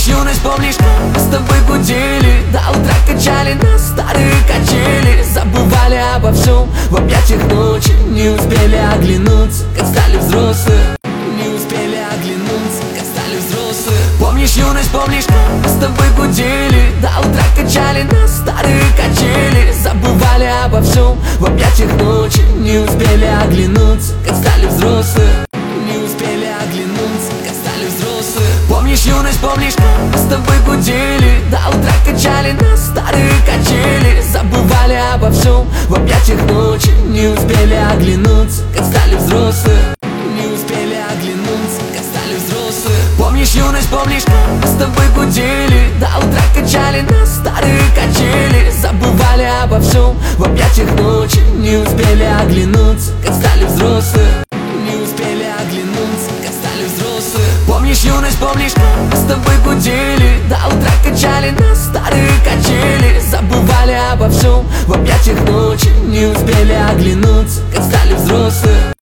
Помнишь юность, помнишь, как мы с тобой гудели, до утра качали на старые качели, забывали обо всем в объятиях ночи. Не успели оглянуться, как стали взрослые. Не успели оглянуться, как стали взрослые. Помнишь юность, помнишь, как мы с тобой гудели, до утра качали на старые качели, забывали обо всем в объятиях ночи. Не успели оглянуться, как стали взрослые. Не успели оглянуться, как стали взрослые. Помнишь юность, помнишь, как мы с тобой гудели, до утра качали на старые качели, забывали обо всем в объятиях ночи. Не успели оглянуться, как стали взрослые. Не успели оглянуться, как стали взрослые. Помнишь юность, помнишь, как мы с тобой гудели, до утра качали на старые качели, забывали обо всем в объятиях ночи. Не успели оглянуться, как стали взрослые. Не успели оглянуться, как стали взрослые. Помнишь юность, помнишь, как мы с тобой гудели, до утра качали на старые качели, забывали обо всем в объятиях ночи. Не успели оглянуться, как стали взрослые.